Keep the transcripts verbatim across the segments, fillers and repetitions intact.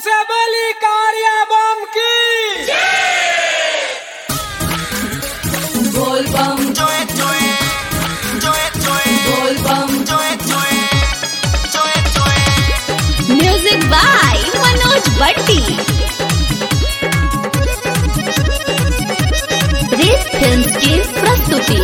से बली कारिया बम की बोल बम joy joy joy joy बोल बम joy joy joy joy music by Manoj Bhatti. Race films की प्रस्तुति।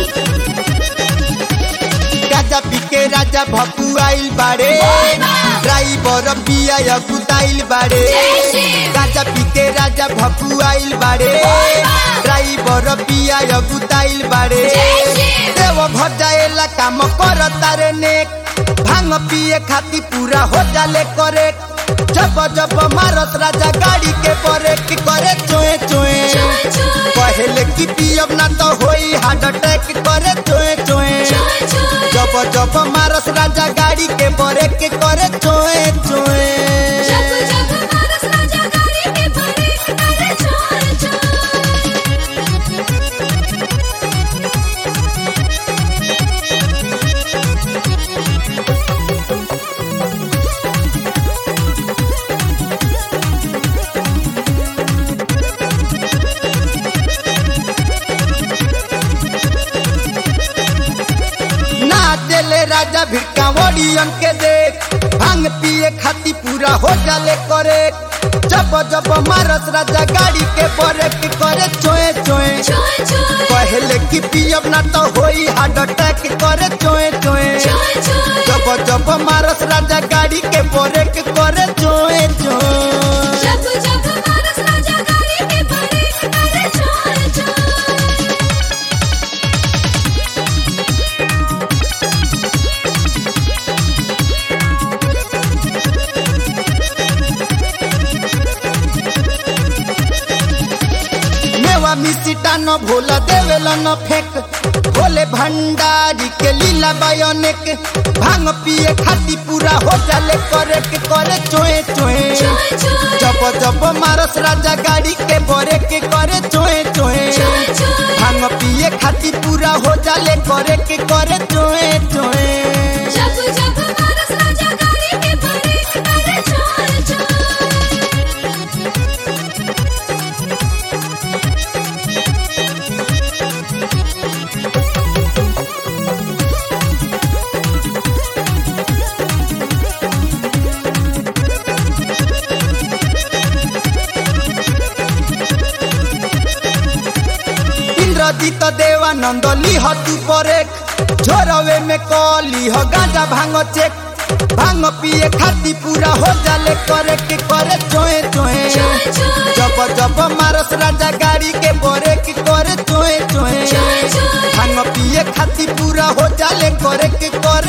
राजा पीके राजा भक्तु आइल बाड़े ड्राइवर पिया कुताइल बाड़े राजा पीके राजा भक्तु आइल बाड़े ड्राइवर पिया कुताइल बाड़े देव घर जाएला काम कर तारे नेक भांग पिए खाती पूरा हो जाले करे जब जब मारत राजा गाड़ी के ब्रेक करे चोए चोए पहले की पियब ना तो होई हार्ट अटैक करे चोए चोए जब जब मारस राजा गाड़ी के ब्रेक करे चोए चोए चले राजा भिक्का वोडियन के देख भांग पिए खाती पूरा हो जाले करे जब जब मारस राजा गाड़ी के ब्रेक करे चोए चोए पहले की पियब ना तो होई हार्ट अटैक करे चोए चोए जब जब मारस राजा गाड़ी के ब्रेक करे चोए चोए मिसिटा न भोला देवेला न फेंक भोले भंडारी के लीला बायोनिक भांग पिए खाती पूरा हो जाले करे के करे चोए चोए जब जब मारस राजा गाड़ी के ब्रेक करे चोए चोए भांग पिए खाती पूरा हो जाले करे के करे चोए चोए इंद्रजीत देवानंद लिह तू परेक झोरवे में कली हो गांजा भांग चेक भांग पिए खाती पूरा हो जाले करे के करे चोए चोए जब जब मारस राजा गाड़ी के ब्रेक करे चोए चोए भांग पिए खाती पूरा हो जाले करे के करे